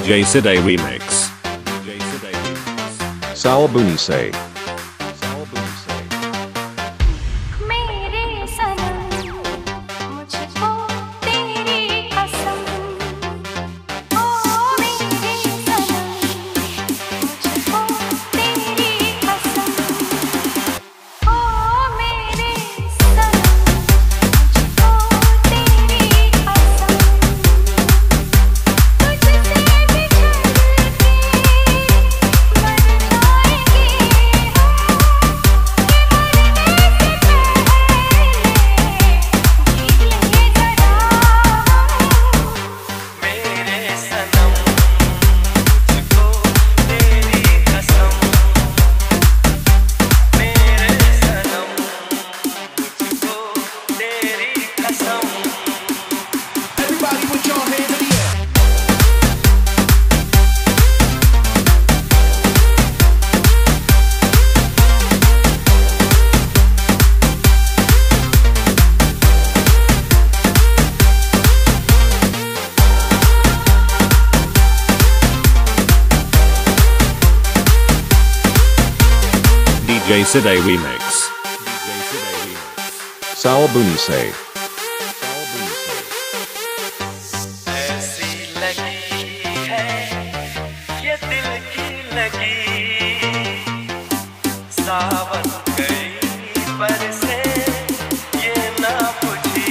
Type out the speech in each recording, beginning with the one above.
DJ Side Remix. Salabuni say. DJ Side Remix. Salabuni say. ऐसी लगी है ये दिल की लगी, सावन गई बरसे ये ना बुझी।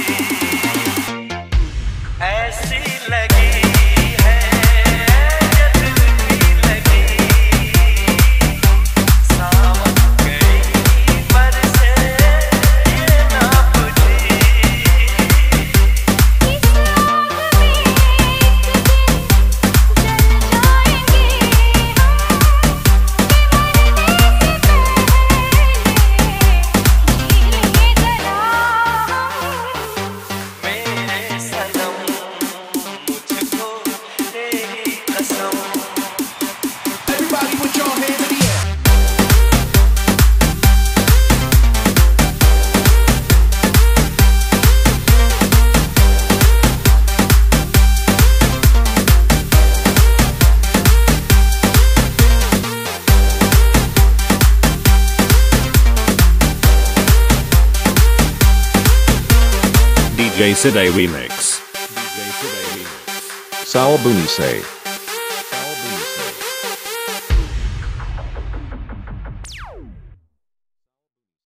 ऐसी लगी है ये दिल की लगी, सावन गई बरसे ये ना बुझी। मेरे सनम मुझको तेरी कसम। Everybody put your hands in the air. DJ Side Remix. Salabuni say.